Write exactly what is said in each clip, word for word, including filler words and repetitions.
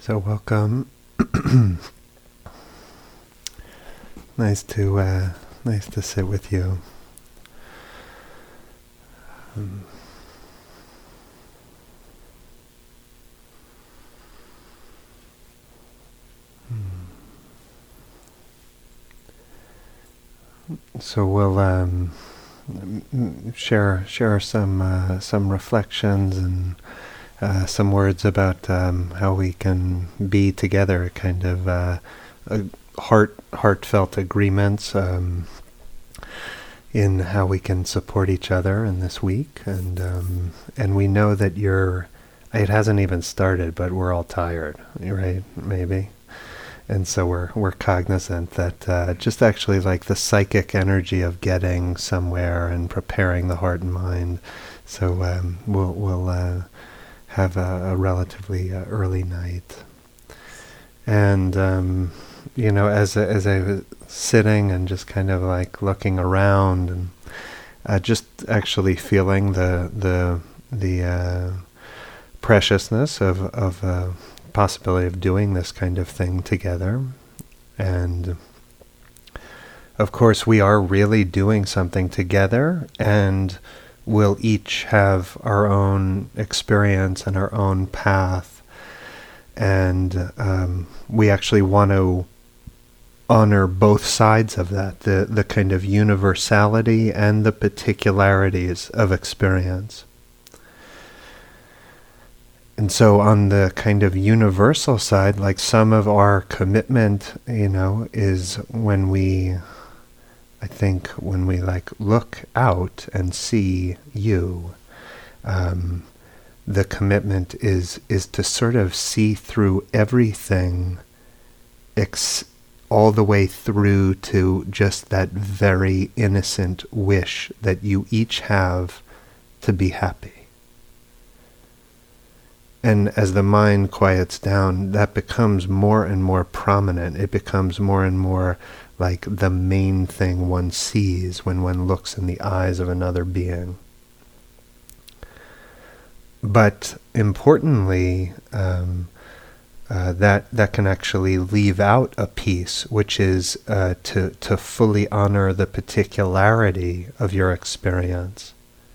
So welcome. Nice to uh, nice to sit with you. Um, so we'll um, share share some uh, some reflections and uh, some words about um, how we can be together, kind of uh, a heart heartfelt agreements um, in how we can support each other in this week, and um, and we know that you're. It hasn't even started, but we're all tired, right? Maybe. And so we're we're cognizant that uh, just actually like the psychic energy of getting somewhere and preparing the heart and mind. So um, we'll we'll uh, have a, a relatively uh, early night. And um, you know, as a, as I was sitting and just kind of like looking around and uh, just actually feeling the the the uh, preciousness of of uh, possibility of doing this kind of thing together. And of course we are really doing something together, and we'll each have our own experience and our own path, and um, we actually want to honor both sides of that, the the kind of universality and the particularities of experience. And so on the kind of universal side, like some of our commitment, you know, is when we, I think, when we like look out and see you, um, the commitment is is to sort of see through everything, ex- all the way through to just that very innocent wish that you each have to be happy. And as the mind quiets down, that becomes more and more prominent. It becomes more and more like the main thing one sees when one looks in the eyes of another being. But importantly, um, uh, that that can actually leave out a piece, which is uh, to to fully honor the particularity of your experience.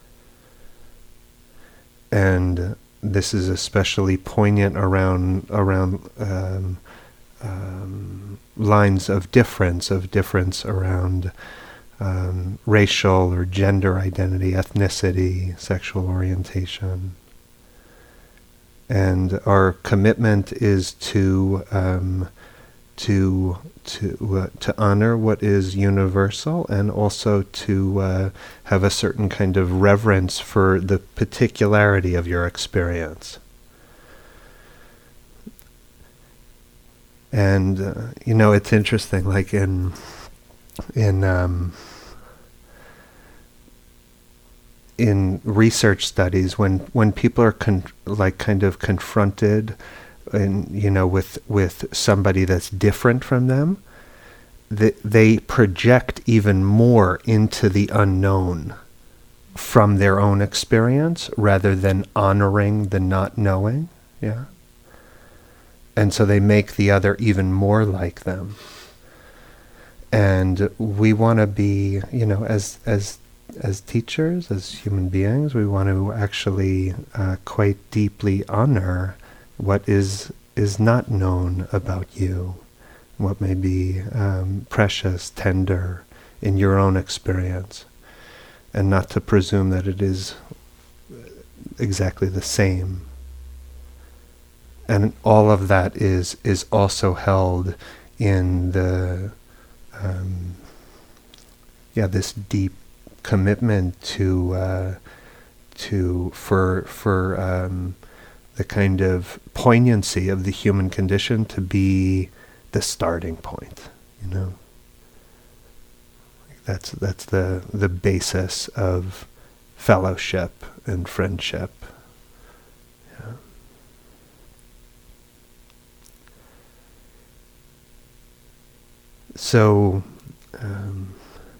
And this is especially poignant around around um, um, lines of difference, of difference around um, racial or gender identity, ethnicity, sexual orientation. And our commitment is to um, to to uh, to honor what is universal, and also to uh, have a certain kind of reverence for the particularity of your experience. And uh, you know, it's interesting. Like in in um, in research studies, when when people are con- like kind of confronted, and you know, with with somebody that's different from them, they, they project even more into the unknown from their own experience rather than honoring the not knowing. Yeah. And so they make the other even more like them. And we want to be, you know, as as as teachers, as human beings, we want to actually uh, quite deeply honor what is is not known about you, what may be um, precious, tender in your own experience, and not to presume that it is exactly the same. And all of that is is also held in the um, yeah this deep commitment to uh, to for for um, the kind of poignancy of the human condition to be the starting point, you know. That's that's the the basis of fellowship and friendship. Yeah. So um,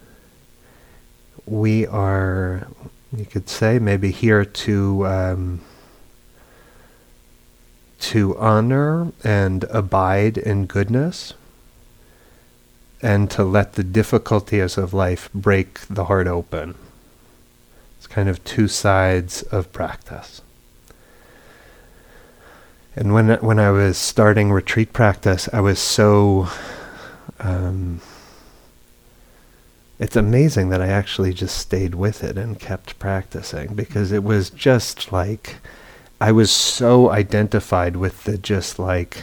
we are, you could say, maybe here to um, to honor and abide in goodness, and to let the difficulties of life break the heart open. It's kind of two sides of practice. And when when I was starting retreat practice, I was so... Um, it's amazing that I actually just stayed with it and kept practicing, because it was just like, I was so identified with the just like,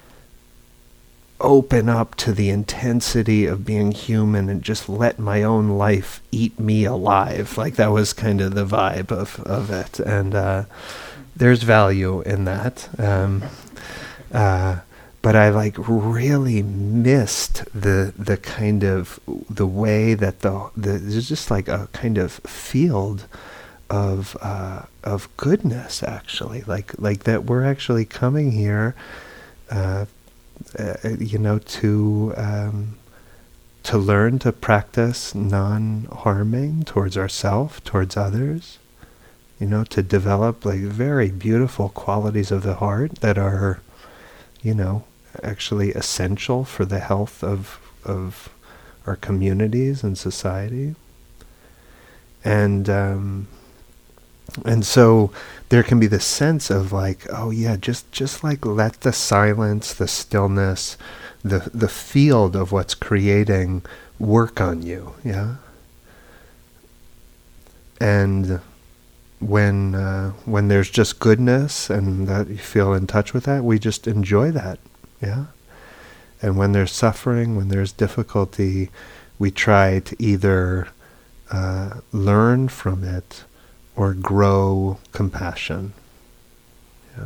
open up to the intensity of being human and just let my own life eat me alive. Like that was kind of the vibe of, of it. And uh, there's value in that. Um, uh, but I like really missed the the kind of, the way that the, the there's just like a kind of field of uh, of goodness, actually. Like like that we're actually coming here uh, Uh, you know, to um, to learn to practice non-harming towards ourselves, towards others. You know, to develop like very beautiful qualities of the heart that are, you know, actually essential for the health of of our communities and society. And um, and so there can be this sense of like, oh yeah, just just like let the silence, the stillness, the the field of what's creating work on you, yeah. And when uh, when there's just goodness and that you feel in touch with that, we just enjoy that, yeah. And when there's suffering, when there's difficulty, we try to either uh, learn from it or grow compassion. Yeah.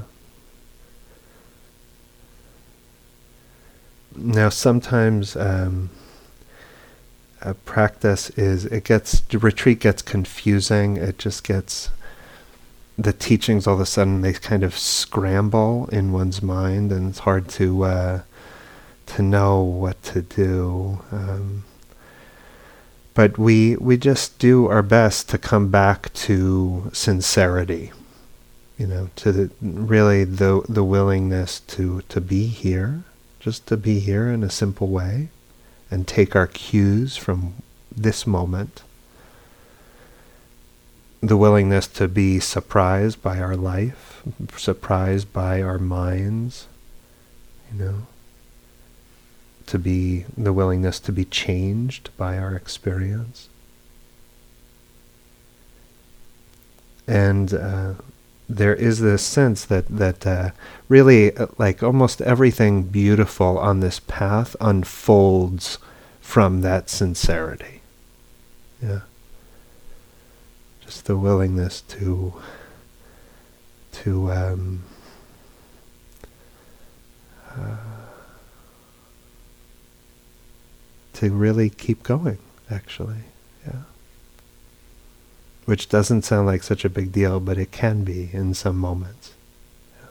Now, sometimes um, a practice is, it gets, the retreat gets confusing. It just gets, the teachings all of a sudden, they kind of scramble in one's mind, and it's hard to uh, to know what to do. Um, But we we just do our best to come back to sincerity, you know, to the, really the the willingness to, to be here, just to be here in a simple way, and take our cues from this moment. The willingness to be surprised by our life, surprised by our minds, you know. To be the willingness to be changed by our experience. And uh, there is this sense that, that uh, really uh, like almost everything beautiful on this path unfolds from that sincerity. Yeah. Just the willingness to, to um, uh, to really keep going, actually, yeah. Which doesn't sound like such a big deal, but it can be in some moments. Yeah.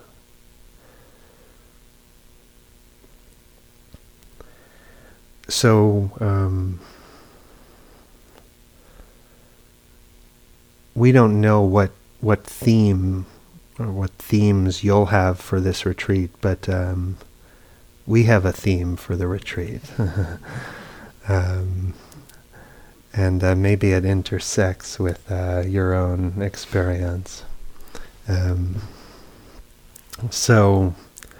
So, um, we don't know what what theme or what themes you'll have for this retreat, but um, we have a theme for the retreat. Um, and uh, maybe it intersects with uh, your own experience. Um, so,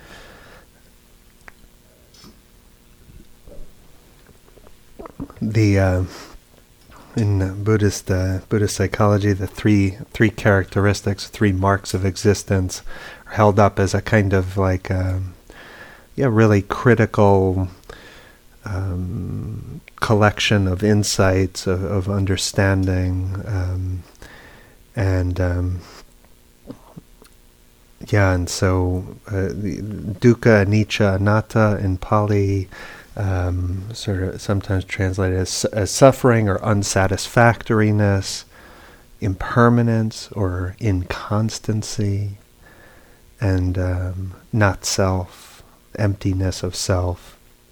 the uh, in uh, Buddhist uh, Buddhist psychology, the three three characteristics, three marks of existence, are held up as a kind of like, um, yeah, really critical. Um, collection of insights, of, of understanding, um, and um, yeah, and so uh, the dukkha, anicca, anatta in Pali, um, sort of sometimes translated as, as suffering or unsatisfactoriness, impermanence or inconstancy, and um, not self, emptiness of self.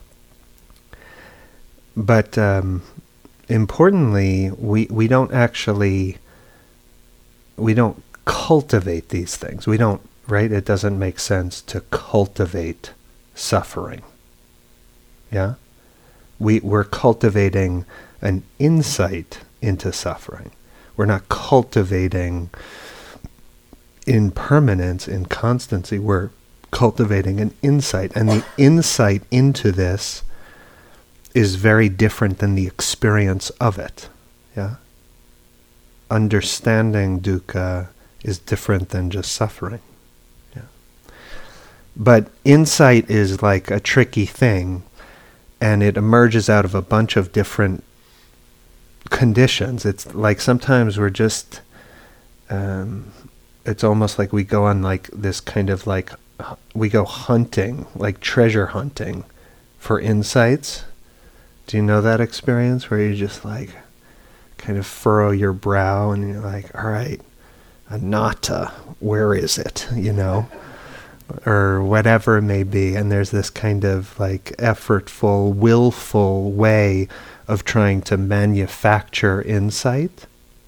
But um, importantly, we, we don't actually, we don't cultivate these things. We don't right? It doesn't make sense to cultivate suffering. Yeah? We, we're cultivating an insight into suffering. We're not cultivating impermanence in constancy. We're cultivating an insight. And the insight into this is very different than the experience of it. Yeah? Understanding dukkha is different than just suffering. Yeah. But insight is like a tricky thing, and it emerges out of a bunch of different conditions. It's like sometimes we're just, um, it's almost like we go on like this kind of like, we go hunting, like treasure hunting for insights. Do you know that experience where you just like kind of furrow your brow and you're like, all right, anatta, where is it, you know, or whatever it may be. And there's this kind of like effortful, willful way of trying to manufacture insight.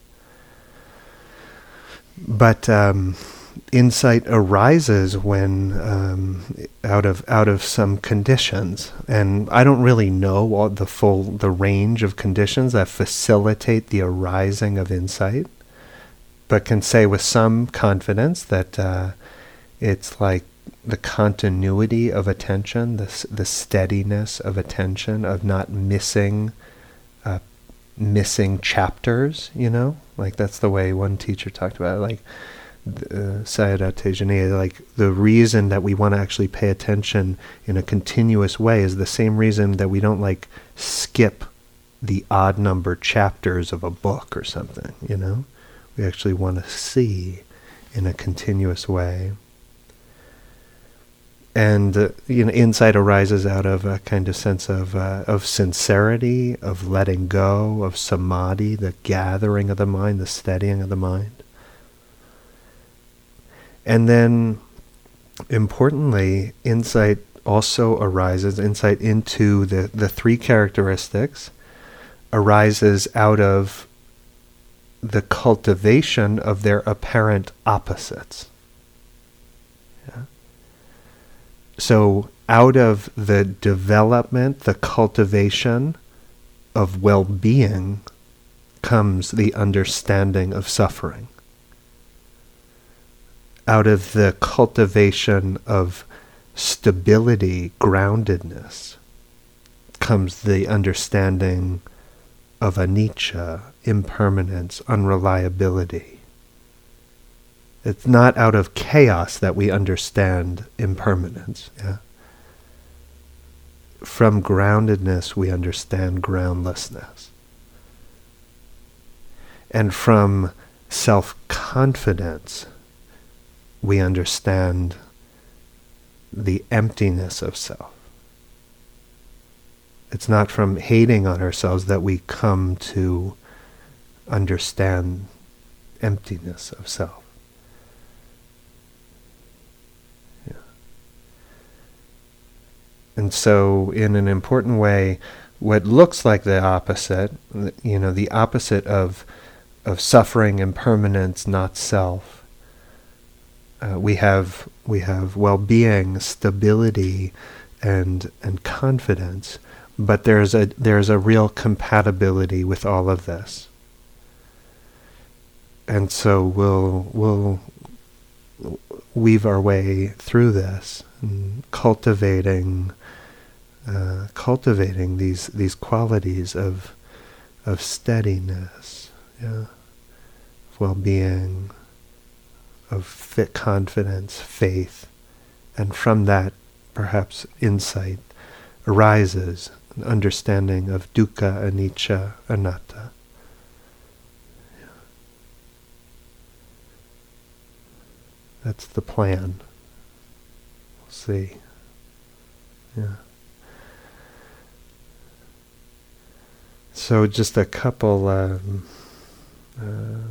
But um, insight arises when um, out of out of some conditions, and I don't really know all the full the range of conditions that facilitate the arising of insight, but can say with some confidence that uh, it's like the continuity of attention, the the steadiness of attention, of not missing uh, missing chapters. You know, like that's the way one teacher talked about it, like. Uh, Sayadaw Tejaniya, like the reason that we want to actually pay attention in a continuous way is the same reason that we don't like skip the odd number chapters of a book or something, you know? We actually want to see in a continuous way. And uh, you know, insight arises out of a kind of sense of uh, of sincerity, of letting go, of samadhi, the gathering of the mind, the steadying of the mind. And then, importantly, insight also arises, insight into the, the three characteristics arises out of the cultivation of their apparent opposites. Yeah? So out of the development, the cultivation of well-being comes the understanding of suffering. Out of the cultivation of stability, groundedness, comes the understanding of anicca, impermanence, unreliability. It's not out of chaos that we understand impermanence. Yeah? From groundedness we understand groundlessness. And from self-confidence we understand the emptiness of self. It's not from hating on ourselves that we come to understand emptiness of self. Yeah. And so, in an important way, what looks like the opposite, you know, the opposite of of suffering, impermanence, not self, Uh, we have we have well-being, stability, and and confidence, but there's a there's a real compatibility with all of this, and so we'll we'll weave our way through this, and cultivating uh, cultivating these these qualities of of steadiness, yeah, of well-being, of fit confidence, faith, and from that perhaps insight arises an understanding of dukkha, anicca, anatta. Yeah. That's the plan. We'll see. Yeah. So just a couple um, uh,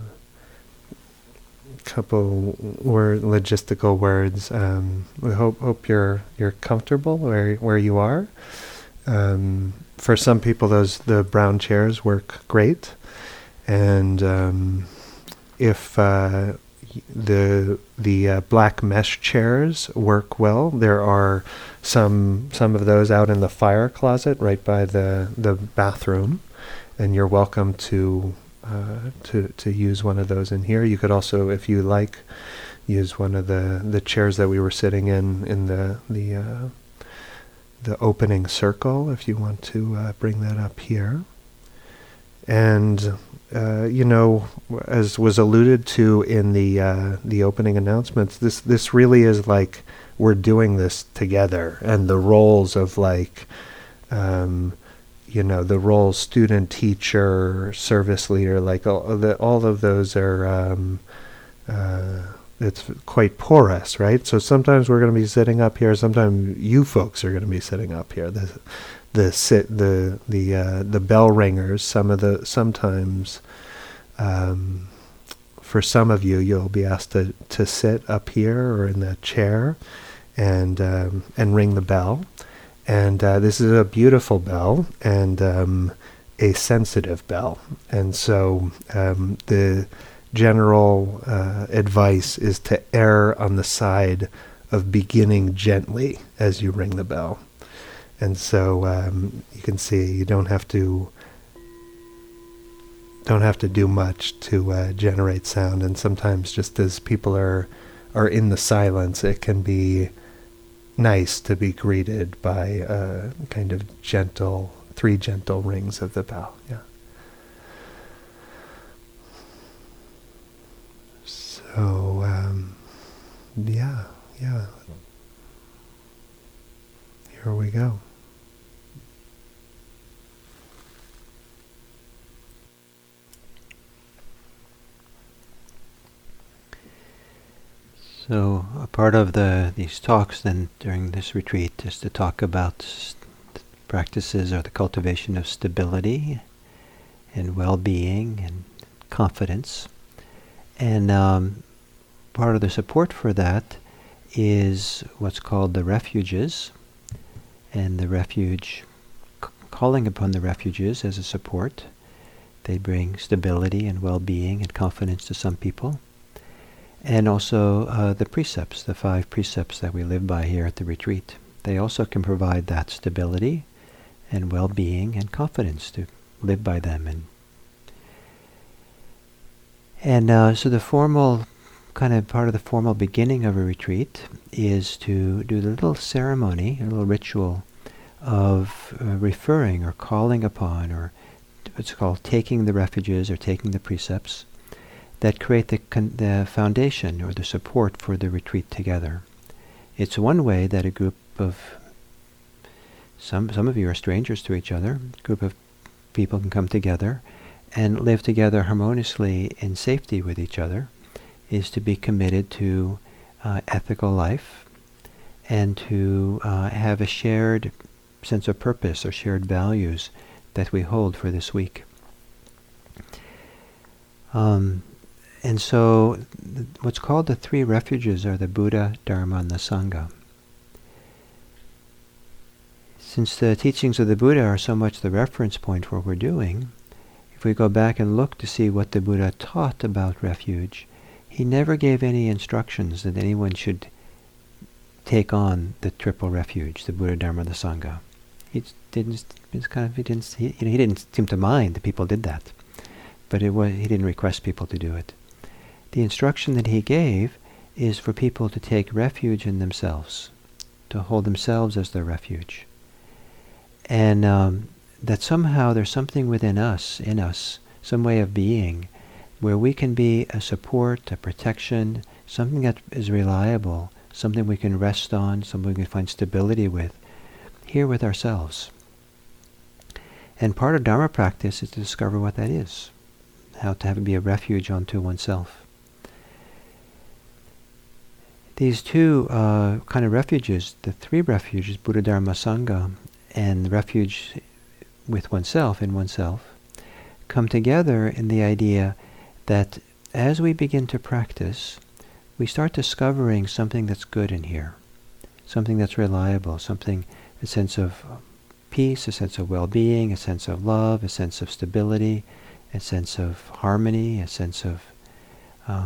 couple word logistical words. Um, we hope hope you're you're comfortable where where you are. Um, for some people, those the brown chairs work great, and um, if uh, the the uh, black mesh chairs work well. There are some some of those out in the fire closet right by the the bathroom, and you're welcome to uh, to to use one of those in here. You could also, if you like, use one of the, the chairs that we were sitting in in the the uh, the opening circle if you want to uh, bring that up here. And uh, you know, as was alluded to in the uh, the opening announcements, this this really is like we're doing this together, and the roles of like um, you know, the roles student, teacher, service leader, like all of, the, all of those are um, uh, it's quite porous, right? So sometimes we're going to be sitting up here, sometimes you folks are going to be sitting up here. The the sit the the uh, the bell ringers. Some of the sometimes um, for some of you, you'll be asked to to sit up here or in that chair and um, and ring the bell. And uh, this is a beautiful bell and um, a sensitive bell. And so um, the general uh, advice is to err on the side of beginning gently as you ring the bell. And so um, you can see you don't have to don't have to do much to uh, generate sound. And sometimes just as people are are in the silence, it can be nice to be greeted by uh, kind of gentle, three gentle rings of the bell. Yeah. So, um, yeah, yeah. Here we go. So a part of the these talks then during this retreat is to talk about st- practices or the cultivation of stability and well-being and confidence. And um, part of the support for that is what's called the refuges, and the refuge, c- calling upon the refuges as a support. They bring stability and well-being and confidence to some people. And also uh, the precepts, the five precepts that we live by here at the retreat. They also can provide that stability and well-being and confidence to live by them. And and uh, so the formal, kind of part of the formal beginning of a retreat is to do the little ceremony, a little ritual of uh, referring or calling upon, or what's called taking the refuges or taking the precepts, that create the, con- the foundation or the support for the retreat together. It's one way that a group of, some some of you are strangers to each other, a group of people can come together and live together harmoniously in safety with each other, is to be committed to uh, ethical life and to uh, have a shared sense of purpose or shared values that we hold for this week. Um, And so th- what's called the three refuges are the Buddha, Dharma, and the Sangha. Since the teachings of the Buddha are so much the reference point for what we're doing, if we go back and look to see what the Buddha taught about refuge, he never gave any instructions that anyone should take on the triple refuge, the Buddha, Dharma, the Sangha. He didn't. It's kind of he didn't. He, you know, he didn't seem to mind that people did that, but it was he didn't request people to do it. The instruction that he gave is for people to take refuge in themselves, to hold themselves as their refuge. And um, that somehow there's something within us, in us, some way of being, where we can be a support, a protection, something that is reliable, something we can rest on, something we can find stability with, here with ourselves. And part of Dharma practice is to discover what that is, how to have it be a refuge unto oneself. These two uh, kind of refuges, the three refuges, Buddha, Dharma, Sangha, and the refuge with oneself, in oneself, come together in the idea that as we begin to practice, we start discovering something that's good in here, something that's reliable, something, a sense of peace, a sense of well-being, a sense of love, a sense of stability, a sense of harmony, a sense of um,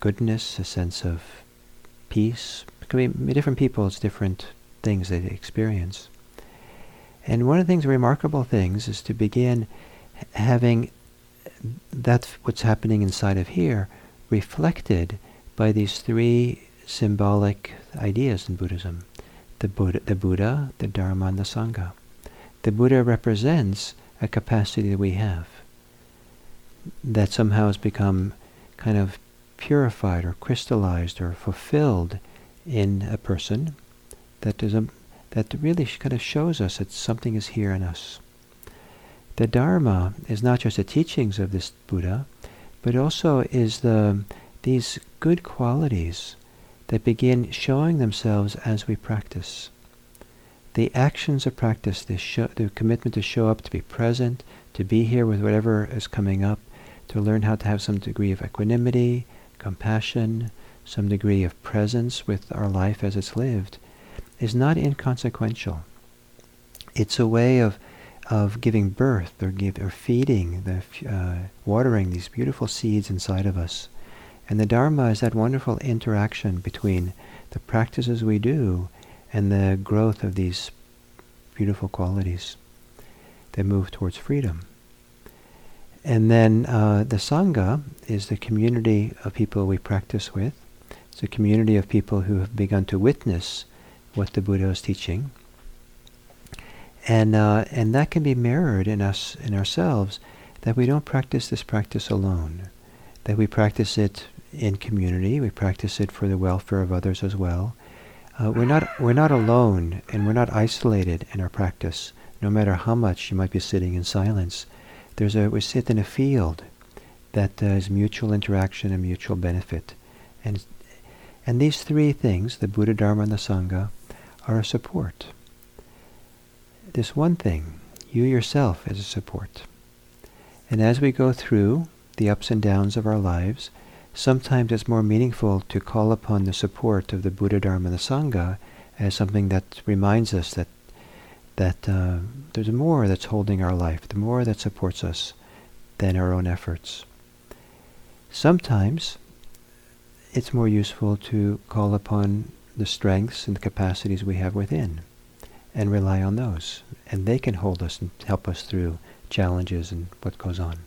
goodness, a sense of peace. It can be different people, it's different things they experience. And one of the things, remarkable things, is to begin having that what's happening inside of here reflected by these three symbolic ideas in Buddhism. The Buddha, the Buddha, the Dharma, and the Sangha. The Buddha represents a capacity that we have that somehow has become kind of purified or crystallized or fulfilled in a person that is a, that really kind of shows us that something is here in us. The Dharma is not just the teachings of this Buddha, but also is the these good qualities that begin showing themselves as we practice. The actions of practice, the, show, the commitment to show up, to be present, to be here with whatever is coming up, to learn how to have some degree of equanimity, compassion, some degree of presence with our life as it's lived, is not inconsequential. It's a way of of giving birth or give or feeding, the uh, watering these beautiful seeds inside of us. And the Dharma is that wonderful interaction between the practices we do and the growth of these beautiful qualities that move towards freedom. And then uh, the Sangha is the community of people we practice with. It's a community of people who have begun to witness what the Buddha is teaching. And uh, and that can be mirrored in us, in ourselves, that we don't practice this practice alone, that we practice it in community, we practice it for the welfare of others as well. Uh, we're not we're not alone, and we're not isolated in our practice, no matter how much you might be sitting in silence. There's a we sit in a field that uh, is mutual interaction and mutual benefit, and and these three things, the Buddha, Dharma, and the Sangha, are a support. This one thing, you yourself as a support. And as we go through the ups and downs of our lives, sometimes it's more meaningful to call upon the support of the Buddha, Dharma, and the Sangha as something that reminds us that that uh, there's more that's holding our life, the more that supports us than our own efforts. Sometimes it's more useful to call upon the strengths and the capacities we have within and rely on those. And they can hold us and help us through challenges and what goes on.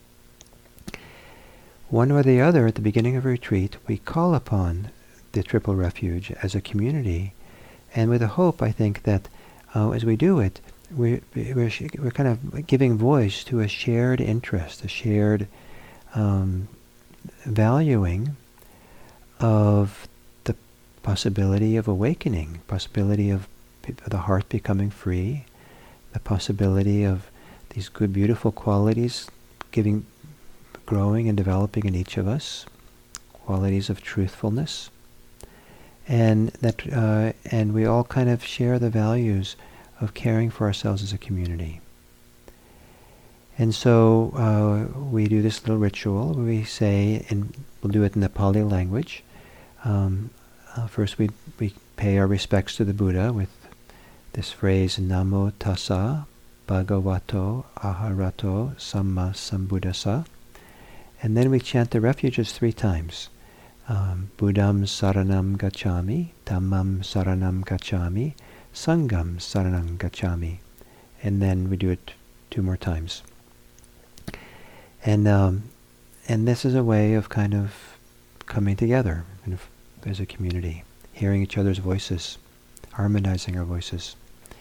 One or the other, at the beginning of a retreat, we call upon the Triple Refuge as a community, and with a hope, I think, that uh, as we do it, we're, we're, we're kind of giving voice to a shared interest, a shared um, valuing of the possibility of awakening, possibility of the heart becoming free, the possibility of these good, beautiful qualities giving, growing and developing in each of us, qualities of truthfulness, and that, uh, and we all kind of share the values of caring for ourselves as a community. And so uh, we do this little ritual where we say, and we'll do it in the Pali language. Um, uh, first, we we pay our respects to the Buddha with this phrase, Namo Tassa Bhagavato Arahato Samma Sambuddhassa. And then we chant the refuges three times. Um, Buddham Saranam Gacchami, Dhammam Saranam Gacchami, Sangham Saranam Gacchami. And then we do it two more times. And um, and this is a way of kind of coming together kind of as a community, hearing each other's voices, harmonizing our voices,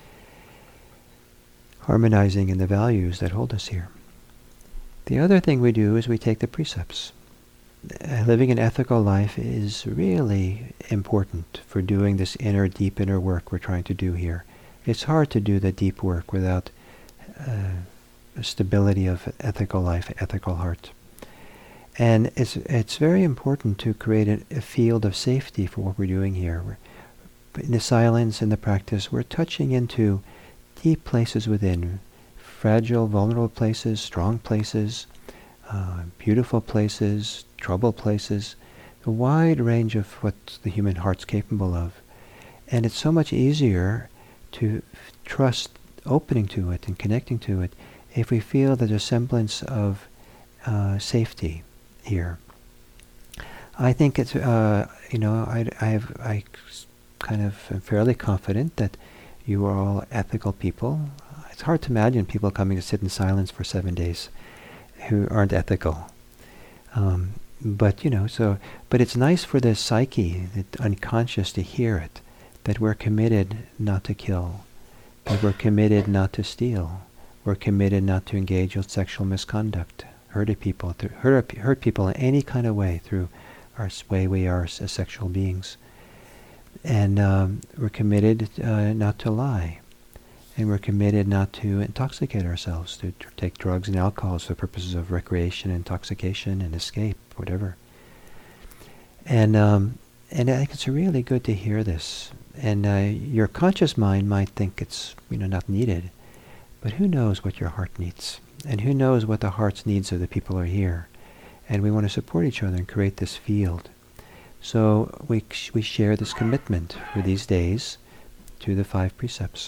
harmonizing in the values that hold us here. The other thing we do is we take the precepts. Uh, living an ethical life is really important for doing this inner, deep inner work we're trying to do here. It's hard to do the deep work without uh, a stability of ethical life, ethical heart. And it's it's very important to create a, a field of safety for what we're doing here. We're, in the silence, in the practice, we're touching into deep places within, fragile, vulnerable places, strong places, uh, beautiful places, troubled places, a wide range of what the human heart's capable of. And it's so much easier to f- trust opening to it and connecting to it if we feel there's a semblance of uh, safety here. I think it's, uh, you know, I, I have, I kind of am fairly confident that you are all ethical people. It's hard to imagine people coming to sit in silence for seven days who aren't ethical. Um, but, you know, so, but it's nice for the psyche, the unconscious, to hear it, that we're committed not to kill, that we're committed not to steal, we're committed not to engage in sexual misconduct, hurt people, th- hurt, hurt people in any kind of way through our way we are as sexual beings. And um, we're committed uh, not to lie. And we're committed not to intoxicate ourselves, to, to take drugs and alcohols for purposes of recreation, intoxication, and escape, whatever. And um, and I think it's really good to hear this. And uh, your conscious mind might think it's, you know, not needed, but who knows what your heart needs, and who knows what the heart's needs of the people are here. And we want to support each other and create this field. So we we share this commitment for these days to the five precepts.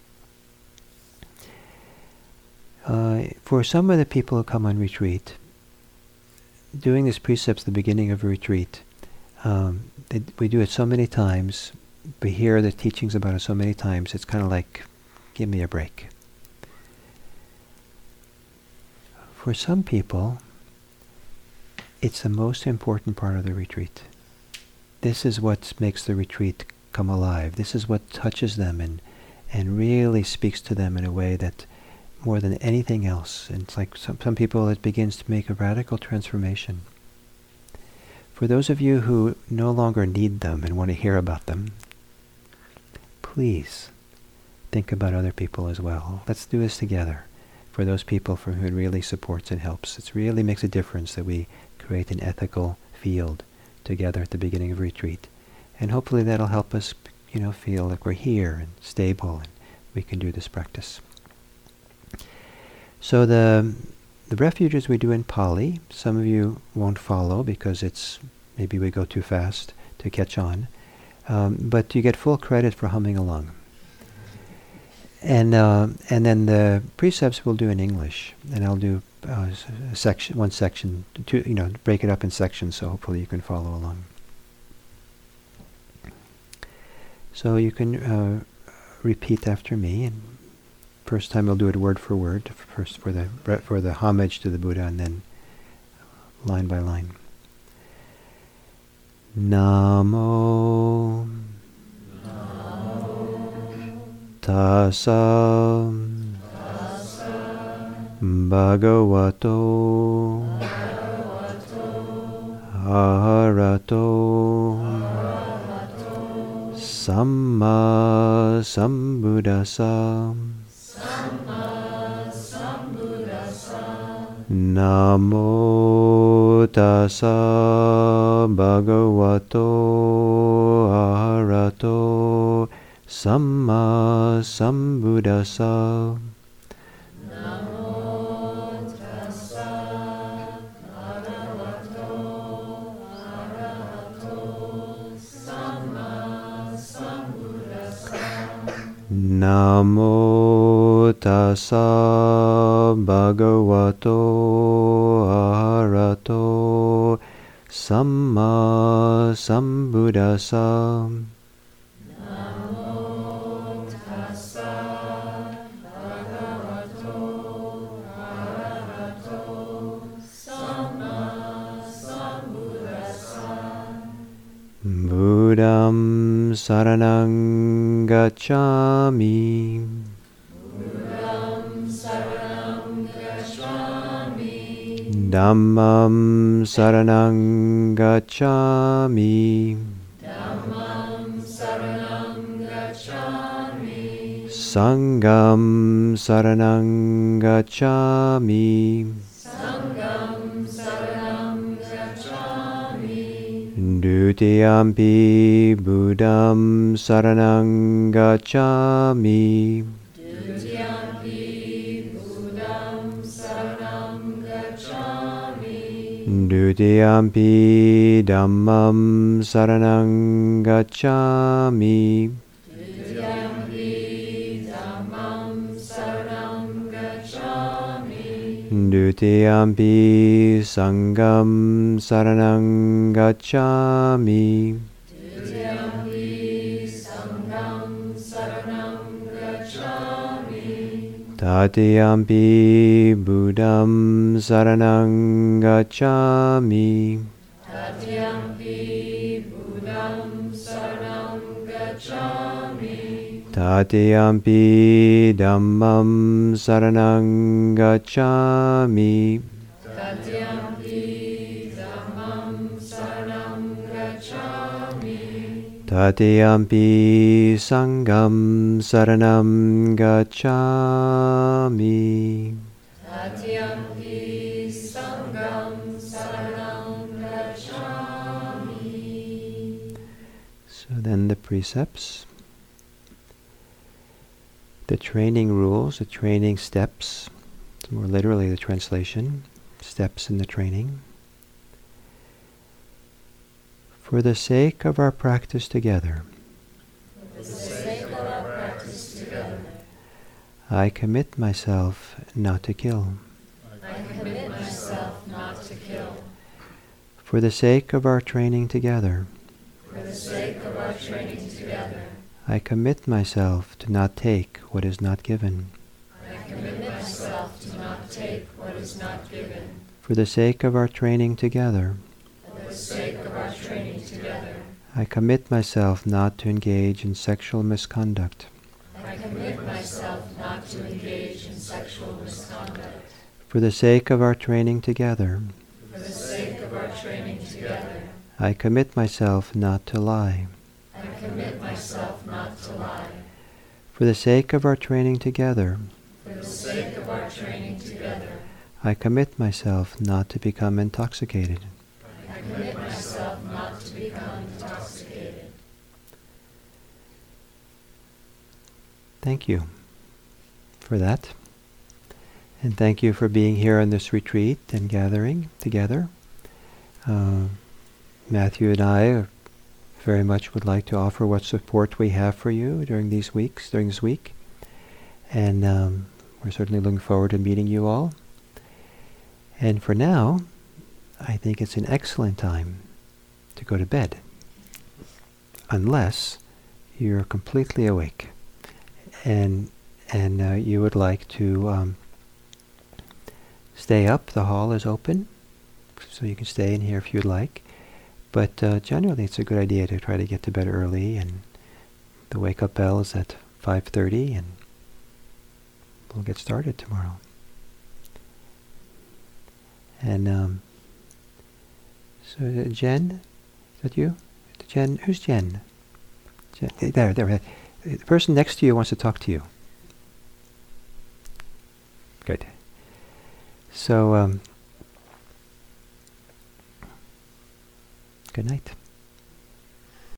Uh, for some of the people who come on retreat, doing this precepts at the beginning of a retreat, um, they, we do it so many times, we hear the teachings about it so many times, it's kind of like, give me a break. For some people, it's the most important part of the retreat. This is what makes the retreat come alive. This is what touches them and, and really speaks to them in a way that more than anything else. And it's like some, some people, it begins to make a radical transformation. For those of you who no longer need them and want to hear about them, please think about other people as well. Let's do this together. For those people for whom it really supports and helps. It really makes a difference that we create an ethical field together at the beginning of retreat. And hopefully that'll help us, you know, feel like we're here and stable and we can do this practice. So the the refuges we do in Pali, some of you won't follow because it's maybe we go too fast to catch on, um, but you get full credit for humming along. And uh, and then the precepts we'll do in English, and I'll do uh, a section, one section, two, you know, break it up in sections, so hopefully you can follow along. So you can uh, repeat after me, and first time we'll do it word for word, first for the for the homage to the Buddha, and then line by line. Namo, Namo Tassa, Tassa Bhagavato, Bhagavato Arahato, Arahato Samma Sambuddhassa. Namo tassa bhagavato arahato samma sambuddhassa. Namo tassa bhagavato arahato samma sambuddhassa. Namo tassa bhagavato arahato samma sambuddhassa. Namo tassa bhagavato arahato samma sambuddhassa. Buddham saranang gacchami. Buddham saranang gacchami. Dhammam saranang gacchami. Dhammam saranang gacchami. Sangham saranang gacchami. Sangham saranang gacchami. Dutiyampi Buddham saranang gacchami. Dutiyampi Buddham saranang gacchami. Dutiyampi Dhammam saranang gacchami. Dutiyampi Dhammam saranang gacchami. Dutiyampi Sangam Saranang Gacchami. Tatiyampi Buddham Saranang Gacchami. Tatiyampi Dhammam Saranang Gacchami. Tatiyampi Sangam Saranam Gacchami. Tatiyampi Sangam Saranam Gacchami. So then the precepts, the training rules, the training steps, more literally the translation, steps in the training. For the sake of our practice together, For the sake of our practice together, I commit myself not to kill. I commit myself not to kill. For the sake of our training together, For the sake of our training together, I commit myself to not take what is not given. I commit myself to not take what is not given. For the sake of our training together, For the sake of our training together, I commit myself not to engage in sexual misconduct. I commit myself not to engage in sexual misconduct. For the sake of our training together, For the sake of our training together, I commit myself not to lie. I commit myself not to lie. For the sake of our training together, For the sake of our training together, I commit myself not to become intoxicated. I commit myself not to become intoxicated. Thank you for that. And thank you for being here on this retreat and gathering together. Uh, Matthew and I very much would like to offer what support we have for you during these weeks, during this week. And um, we're certainly looking forward to meeting you all. And for now, I think it's an excellent time to go to bed, unless you're completely awake and and uh, you would like to um, stay up. The hall is open, so you can stay in here if you'd like. But uh, generally, it's a good idea to try to get to bed early, and the wake-up bell is at five thirty, and we'll get started tomorrow. And um, so, uh, Jen, is that you? Jen, who's Jen? Jen? There, there. The person next to you wants to talk to you. Good. So, um, good night.